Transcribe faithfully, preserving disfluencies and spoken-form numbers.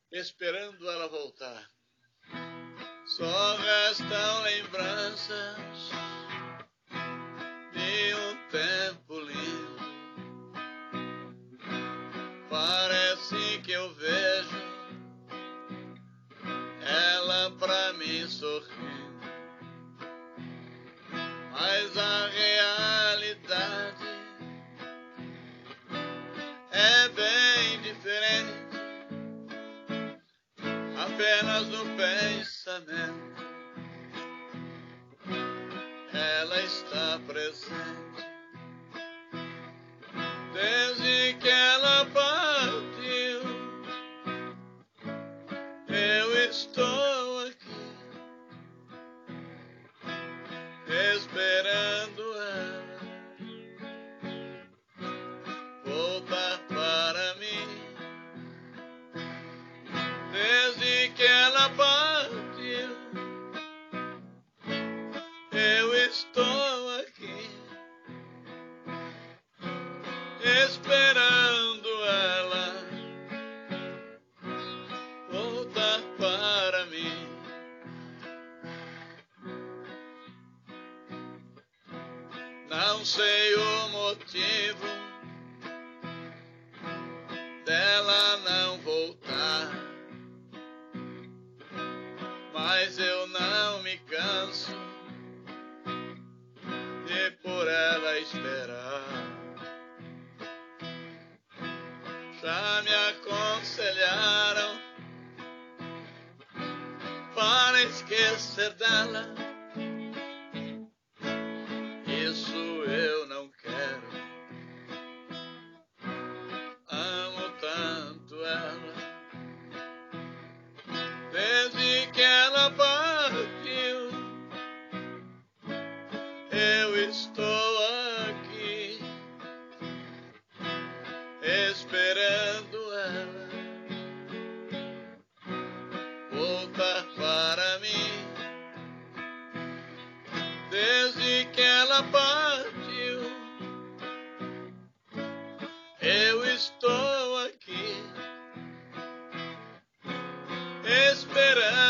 esperando ela voltar. Só restam lembranças de um tempo lindo. Parece que eu vejo ela pra mim sorrindo, mas a realidade é bem diferente. Apenas no pensamento ela está presente. Desde que ela partiu, eu estou aqui esperando ela voltar para mim. Desde que ela partiu, eu estou aqui esperando ela voltar para mim. Não sei o motivo dela não voltar, mas eu não me canso de por ela esperar. Já me aconselharam para esquecer dela. Isso eu não quero. Amo tanto ela. Desde que ela partiu, eu estou aqui esperando ela voltar para mim. Desde que ela partiu, eu estou aqui esperando